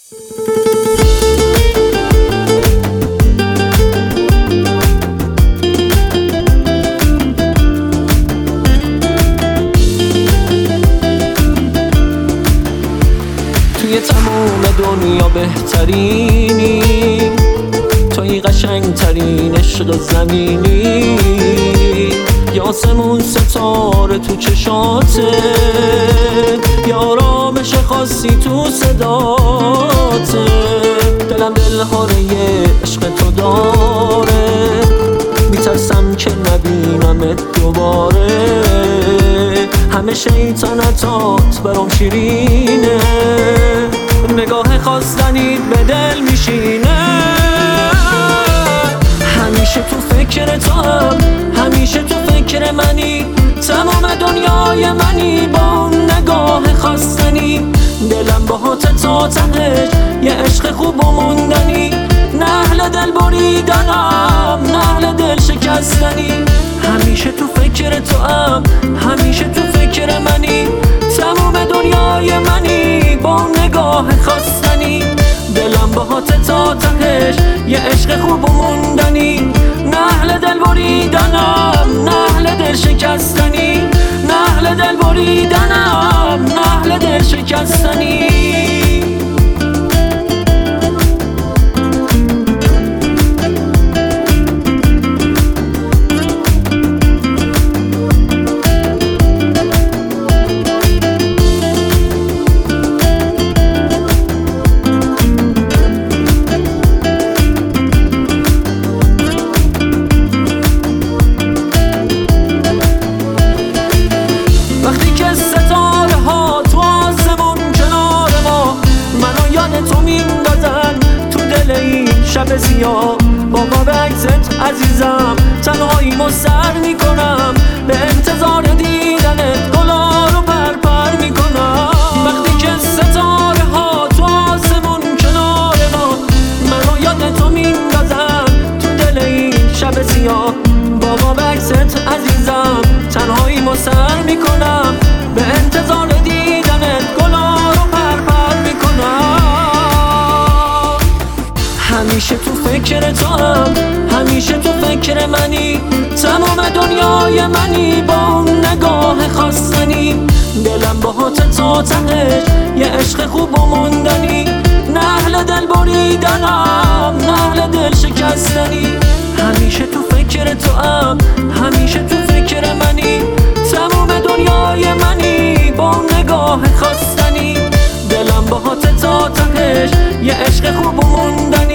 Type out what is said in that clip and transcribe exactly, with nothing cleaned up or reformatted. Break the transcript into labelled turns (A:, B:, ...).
A: توی تمام دنیا بهترینی، توی قشنگ ترین عشق زمینی، یا آسمون ستاره تو چشاته، یا آرامش خاصی تو صداته. دلم دلهاره عشق تو داره، میترسم که نبینمت دوباره. همه شیطنتات برام شیرینه، نگاه خواستنیت به دل میشینه. همیشه تو فکر تو هم، همیشه تو فکر منی، تمام دنیای منی با اون نگاه خواستنی. دلم باهات تا تهش یه عشق خوب و موندنی، نه اهل دل بریدنم نه اهل دل شکستنی. همیشه تو فکر تو هم، همیشه تو فکر منی، تمام دنیای منی با اون نگاه خواستنی. دلم باهات تا تهش یه عشق خوب و موندنی، نه اهل دل بریدنم نه اهل دل شکستنی، نه اهل دل بریدنم نه اهل دل شکستنی. شب سیاه با قاب عکست عزیزم، تنهاییمو سر میکنم، به انتظار دیدنت گلا رو پر پر میکنم. وقتی که ستاره ها تو آسمون کنار ما، منو یاد تو میندازن تو دل این شب سیاه. با قاب عکست عزیزم تنهاییمو سر میکنم، به انتظار دیدنت گلا رو پر پر میکنم. همیشه تو فکر تو هم، همیشه تو فکر منی، تمام دنیای منی با اون نگاه خواستنی. دلم باهات تا تهش یه عشق خوب و موندنی، نه اهل دل بریدنم نه اهل دل شکستنی. همیشه تو فکر تو هم، همیشه تو فکر منی، تمام دنیای منی با اون نگاه خواستنی. دلم باهات تا تهش یه عشق خوب و موندنی،